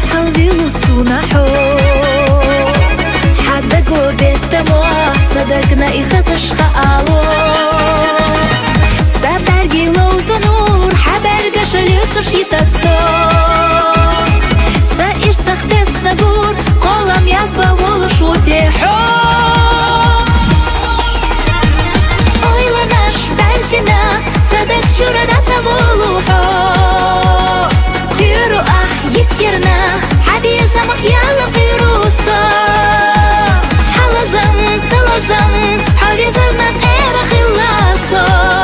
حلوي وصونحو حدا قوبت موح صدقنا إخزش خالو سابرگي لوزو نور حبرگا شليوцу шитатсо Саир сахтес нагур қолам язба волыш утехо Ойланаш бәрсина садак чурадатса волухо Кюру ах етсерна حبيزمك يلا قيروسا حلزم سلزم حبيزرنا غير خلاصا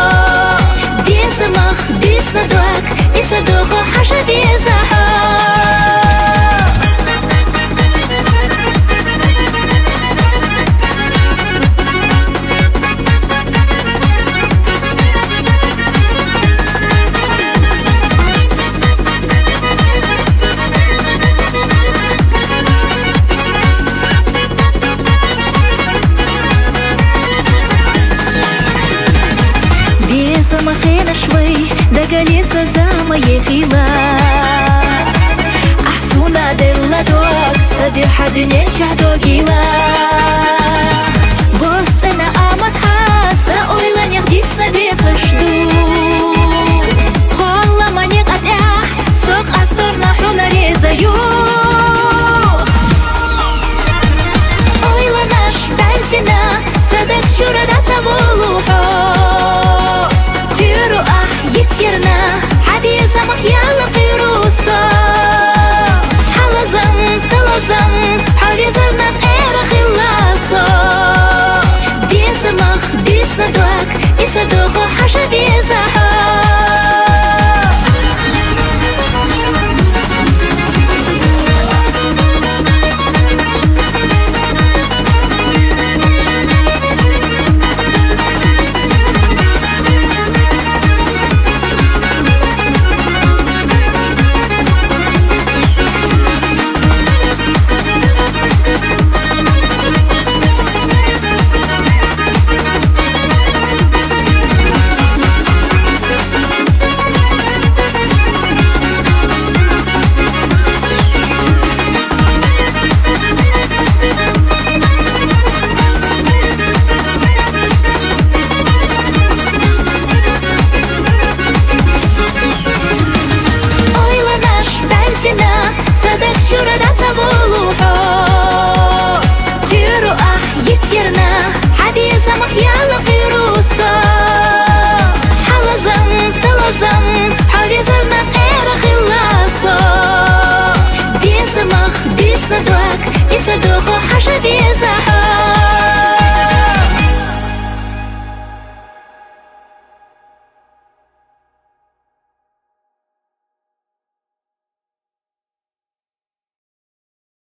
بيزمك ديسنا دوك إسدوخو حشا بيزاحا مخينا شوي دقاليتها زعما يخيلا أحسونا ديلا دوك سدي حد ينجح دوكيلا